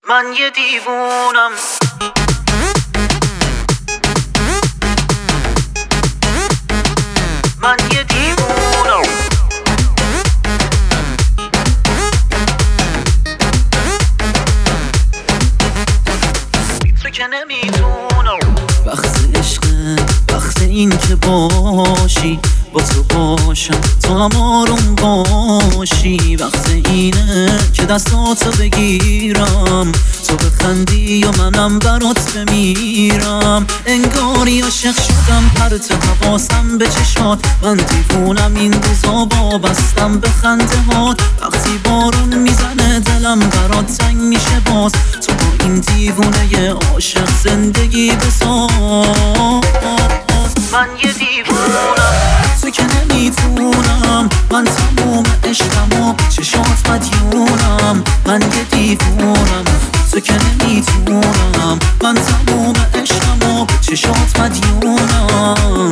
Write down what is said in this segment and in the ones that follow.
من یه دیوونم. من یه دیوونم. تو که نمیتونم. وقت عشقه، وقت این که باشی با تو باشم، تو هم آروم باشی. وقت اینه که دستاتو بگیرم، تو بخندی و منم برات بمیرم. انگاری عاشق شدم، پرت حواسم به چشات. من دیوونم این روزا وابستم به خنده هات. وقتی بارون میزنه دلم برات تنگ میشه باز. تو با این دیوونه عاشق زندگی بساز. من یه دیوونم. تو که نمیتونم، من تموم عشقم و چشات مدیونم. من یه دیوونم. تو که نمیتونم، من تموم عشقم و چشات مدیونم.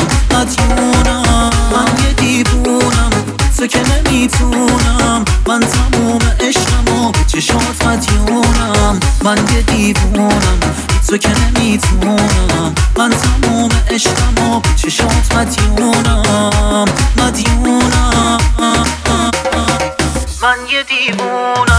من یه دیوونم. تو که نمیتونم، من تموم عشقم و چشات مدیونم. من یه دیوونم. تو که نمیتونم، من تموم عشقم و چشات مدیونم. من یه دیوونم.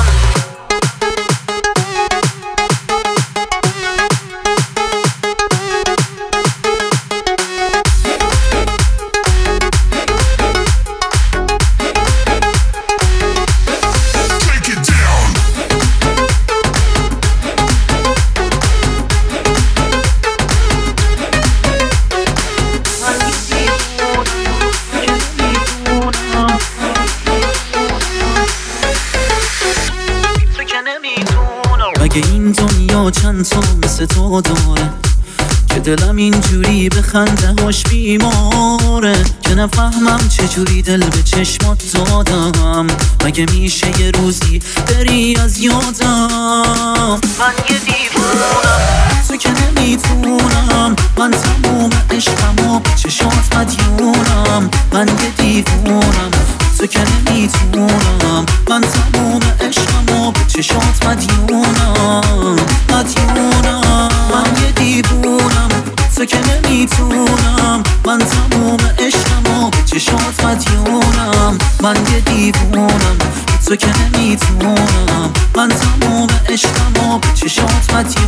مگه این دنیا چند تا مثل تو داره که دلم اینجوری به خنده هاش بیماره، که نفهمم چجوری دل به چشمات دادم. مگه میشه یه روزی بری از یادم؟ من یه دیوونم. تو که نمیتونم، من تموم عشقم و چشات مدیونم. من یه دیوونم. تو که نمیتونم، من تموم عشقم و چشات مدیونم. من یه دیوونم. تو که نمیتونم، من تموم عشقم و چشات مدیونم. من یه دیوونم. تو که نمیتونم، من تموم عشقم و چشات مدیونم.